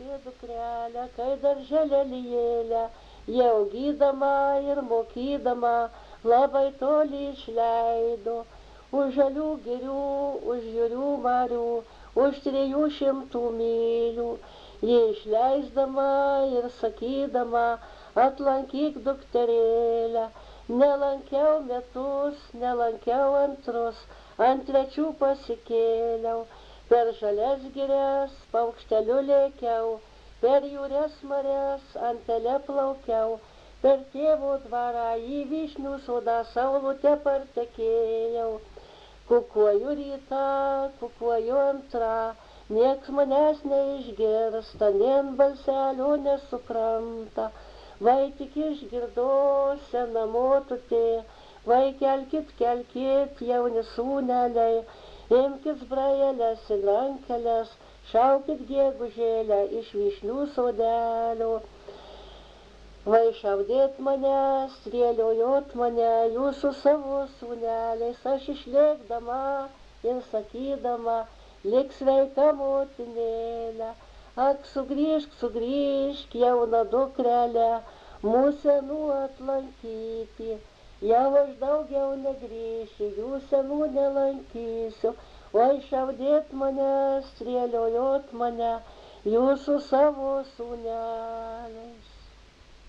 laukė dukrelę, kai darželėlyje, jau gydama ir mokydama, labai toli išleido. Už žalių girių, už jūrių marių, už 300 mylių. Ji išleisdama ir sakydama, atlankyk dukterėlę. Nelankiau metus, nelankiau antrus, ant 3 pasikėliau. Per žalias girias paukšteliu lėkiau, per jūres marias antele plaukiau, per tėvo dvarą į vyšnių sodą saulutę partekėjau. Kukuoju rytą, kukuoju antrą, nieks manęs neišgirsta, nien balselio nesupranta. Vai tik išgirdo sena motutė, vai kelkit, kelkit, jauni sūneliai, imkit brajeles ir rankeles, šaukit gegužėlę iš vyšnių sodelio. Vai šaudėt mane, strėliojot mane, jūsų savo sūneliais, aš išlėkdama ir sakydama, lik sveika motinėlė. Ak, sugrįžk, sugrįžk, jauna dukrelė, mūsų senų atlankyti. Jau aš daugiau negrįšiu, jų senų nelankysiu, oi šaudėt mane, strėliojot mane, jūsų savo sūneliais.